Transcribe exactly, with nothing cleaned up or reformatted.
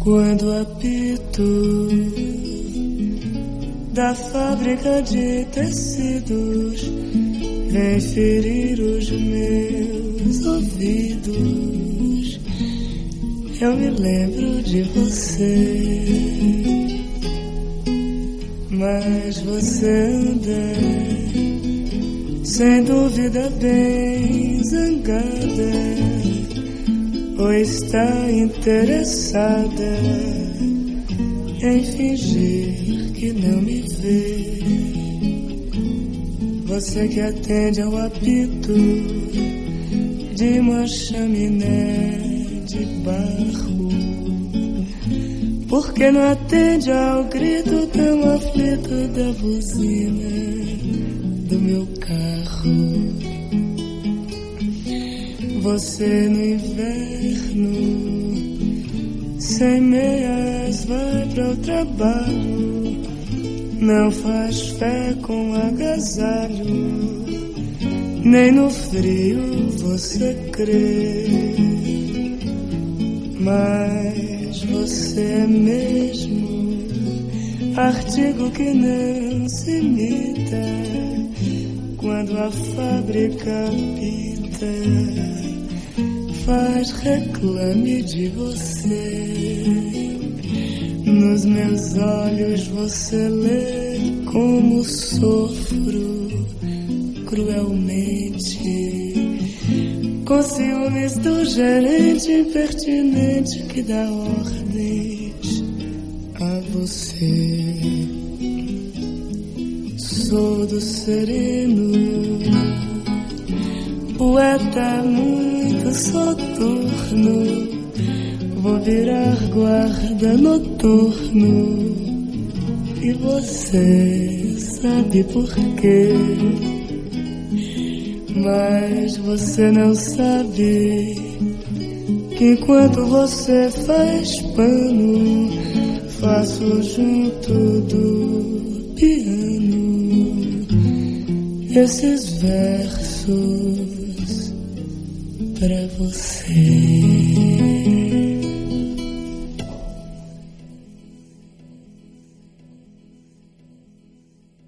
Quando apito da fábrica de tecidos vem ferir os meus ouvidos, eu me lembro de você. Mas você anda, sem dúvida, bem zangada, ou está interessada em fingir que não me vê. Você que atende ao apito de uma chaminé de barro, por que não atende ao grito tão aflito da buzina do meu carro? Você no inverno, sem meias, vai para o trabalho, não faz fé com agasalho, nem no frio você crê. Mas você é mesmo artigo que não se imita quando a fábrica pita, faz reclame de você. Nos meus olhos você lê como sofro cruelmente, com ciúmes do gerente impertinente que dá ordens a você. Sou do sereno, poeta muito soturno, vou virar guarda noturno, e você sabe por quê. Mas você não sabe que enquanto você faz pano, faço junto do piano esses versos pra você.